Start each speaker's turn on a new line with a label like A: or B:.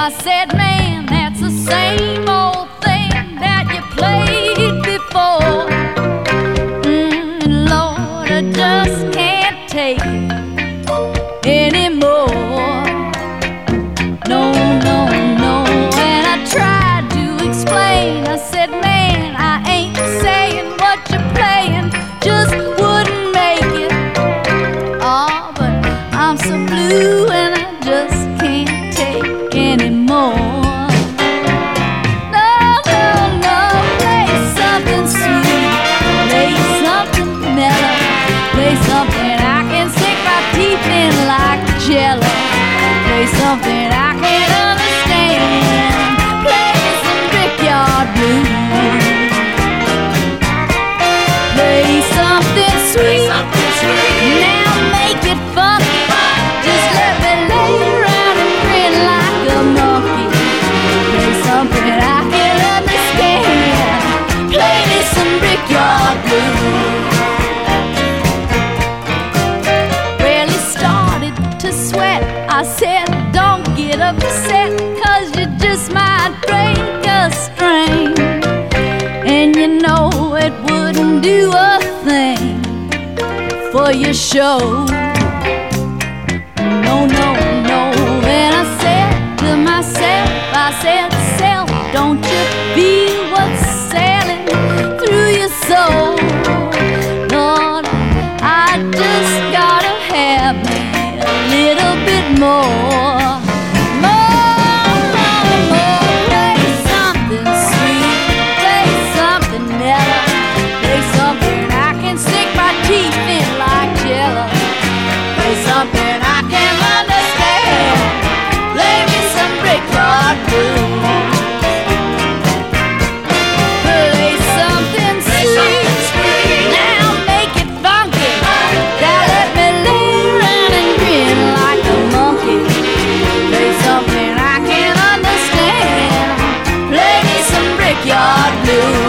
A: said, man, that's the same old thing that you played before. Lord, I just can't take it anymore. No, no, no. And I tried to explain. I said, man, I ain't saying what you're playing just wouldn't make it. Oh, but I'm so blue and I just can't take anymore. No, no, no. Play something sweet, play something mellow, play something I can sink my teeth in like jello, play something I can understand, play me some Brickyard Blues, play something sweet, now make it funky, just let me lay around and grin like a monkey, play something I can understand, play me some Brickyard Blues. Well, he started to sweat. I said, don't get upset, 'cause you just might break a string, and you know it wouldn't do a thing for your show. No, no, no. And I said to myself, I said, self, don't you feel what's sailing through your soul? Lord, I just gotta have me a little bit more. More, more, more. Play something sweet, play something mellow, play something I can stick my teeth in like jello, play something I can understand, play me some Brickyard Blues, play something sweet, now make it funky, now let me lay around and grin like a monkey, play something I can understand, play me some Brickyard Blues.